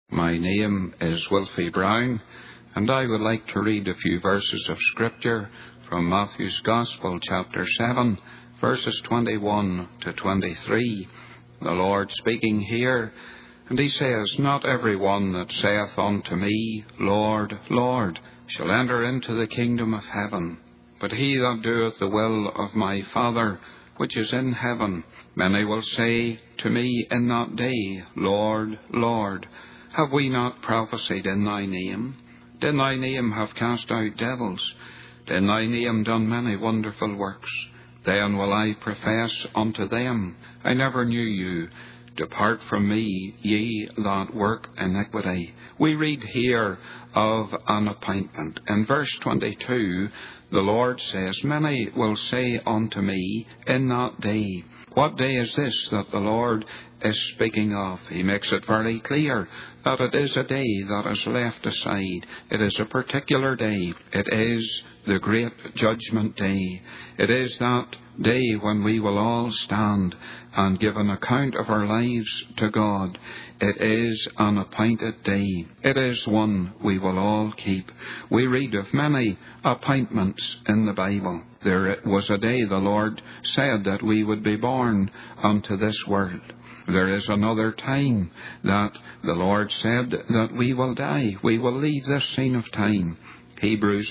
My name is Wilfie Brown, and I would like to read a few verses of Scripture from Matthew's Gospel, chapter 7, verses 21 to 23. The Lord speaking here, and he says, "Not every one that saith unto me, Lord, Lord, shall enter into the kingdom of heaven, but he that doeth the will of my Father which is in heaven. Many will say to me in that day, Lord, Lord, have we not prophesied in thy name? Did thy name have cast out devils? Did thy name done many wonderful works? Then will I profess unto them, I never knew you. Depart from me, ye that work iniquity." We read here of an appointment. In verse 22, the Lord says, "Many will say unto me in that day." What day is this that the Lord is speaking of? He makes it very clear that it is a day that is left aside. It is a particular day. It is the great judgment day. It is that day when we will all stand and give an account of our lives to God. It is an appointed day. It is one we will all keep. We read of many appointments in the Bible. There was a day the Lord said that we would be born unto this world. There is another time that the Lord said that we will die. We will leave this scene of time. Hebrews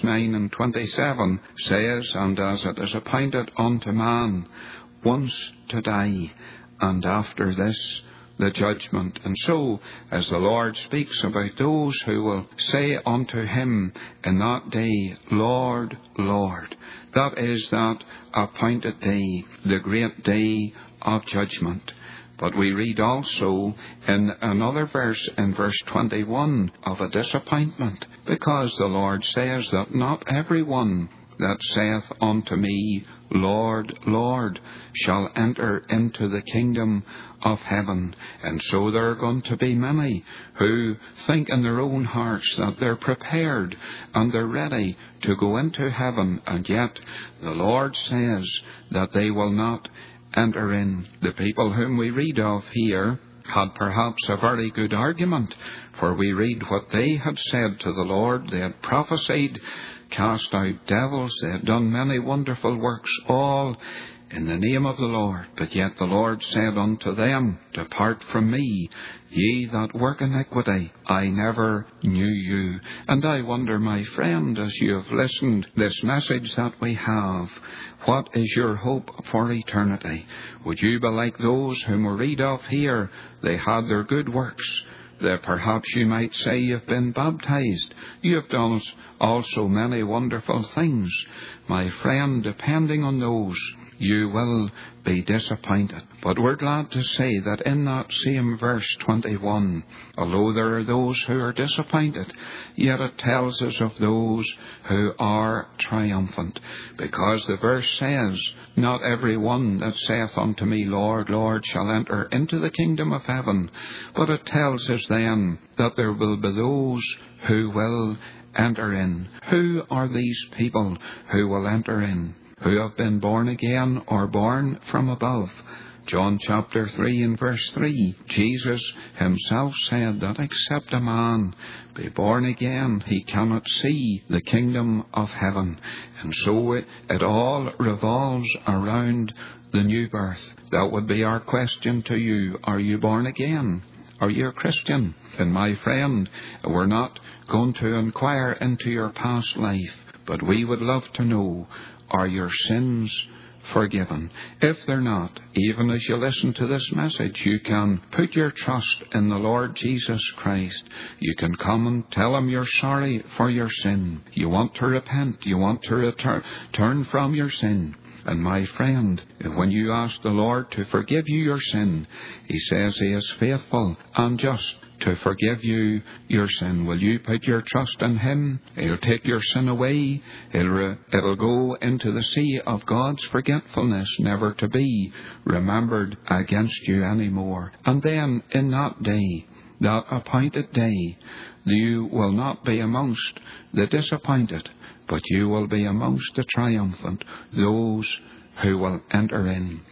9:27 says, "And as it is appointed unto man once to die, and after this the judgment." And so, as the Lord speaks about those who will say unto him in that day, Lord, Lord, that is that appointed day, the great day of judgment. But we read also in another verse, in verse 21, of a disappointment, because the Lord says that not every one that saith unto me, Lord, Lord, shall enter into the kingdom of heaven. And so there are going to be many who think in their own hearts that they're prepared and they're ready to go into heaven, and yet the Lord says that they will not enter in. The people whom we read of here had perhaps a very good argument, for we read what they had said to the Lord. They had prophesied, cast out devils, they had done many wonderful works, all in the name of the Lord. But yet the Lord said unto them, "Depart from me, ye that work iniquity. I never knew you." And I wonder, my friend, as you have listened this message that we have, what is your hope for eternity? Would you be like those whom we read of here? They had their good works. That perhaps you might say you've been baptized. You have done also many wonderful things. My friend, depending on those, you will be disappointed. But we're glad to say that in that same verse 21, although there are those who are disappointed, yet it tells us of those who are triumphant. Because the verse says, "Not every one that saith unto me, Lord, Lord, shall enter into the kingdom of heaven." But it tells us then that there will be those who will enter in. Who are these people who will enter in? Who have been born again or born from above. John chapter 3 and verse 3, Jesus himself said that except a man be born again, he cannot see the kingdom of heaven. And so it all revolves around the new birth. That would be our question to you. Are you born again? Are you a Christian? And my friend, we're not going to inquire into your past life, but we would love to know, are your sins forgiven? If they're not, even as you listen to this message, you can put your trust in the Lord Jesus Christ. You can come and tell him you're sorry for your sin. You want to repent. You want to turn from your sin. And my friend, when you ask the Lord to forgive you your sin, he says he is faithful and just to forgive you your sin. Will you put your trust in him? He'll take your sin away. It'll go into the sea of God's forgetfulness, never to be remembered against you anymore. And then in that day, that appointed day, you will not be amongst the disappointed, but you will be amongst the triumphant, those who will enter in.